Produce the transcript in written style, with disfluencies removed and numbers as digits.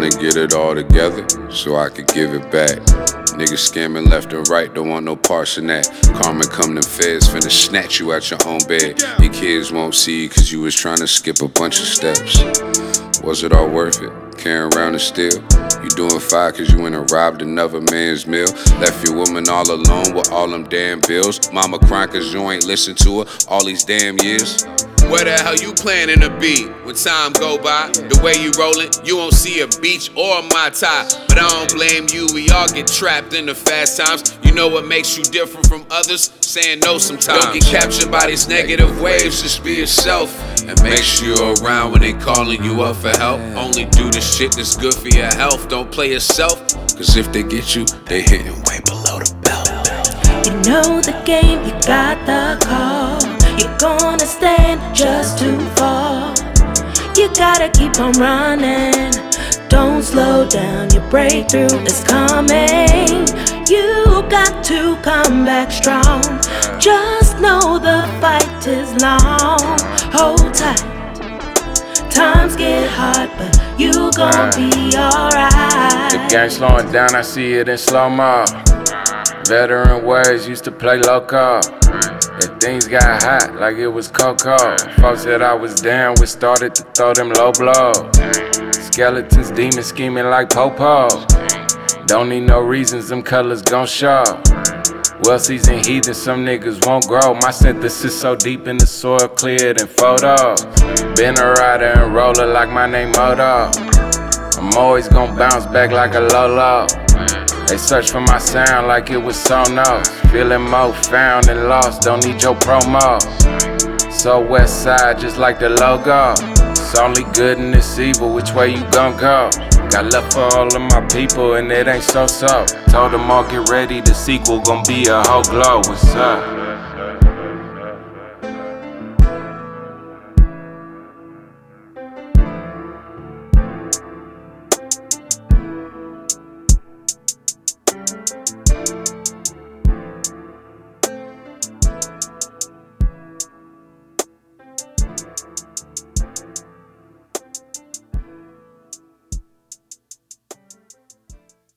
tryna get it all together so I could give it back. Niggas scamming left and right, don't want no parts in that. Karma come to feds, finna snatch you out your own bed. Your kids won't see you cause you was tryna skip a bunch of steps. Was it all worth it? Carrying around and still? You doing fine cause you went and robbed another man's meal. Left your woman all alone with all them damn bills. Mama crying cause you ain't listened to her all these damn years. Where the hell you planning to be when time go by? The way you rollin', you won't see a beach or a Mai Tai. But I don't blame you, we all get trapped in the fast times. You know what makes you different from others? Saying no sometimes. Don't get captured by these negative waves, just be yourself. And make sure you're around when they calling you up for help. Only do the shit that's good for your health, don't play yourself. Cause if they get you, they hitting way below the belt. You know the game, you got the call. You're gonna stand just too far. You gotta keep on running. Don't slow down, your breakthrough is coming. You got to come back strong. Just know the fight is long. Hold tight. Times get hard, but you gon' be alright. The gang slowing down, I see it in slow-mo. Veteran ways used to play loco. And things got hot like it was Coco. Folks that I was down with started to throw them low blows. Skeletons, demons scheming like Popo. Don't need no reasons, them colors gon' show. Well-seasoned heathens, some niggas won't grow. My synthesis so deep in the soil, clearer than photos. Been a rider and roller like my name Moto. I'm always gon' bounce back like a Lolo. They search for my sound like it was Sonos. Feeling more found and lost, don't need your promo. So west side, just like the logo. It's only good and it's evil, which way you gon' go? Got love for all of my people and it ain't so-so. Told them all get ready, the sequel gon' be a whole glow, what's up?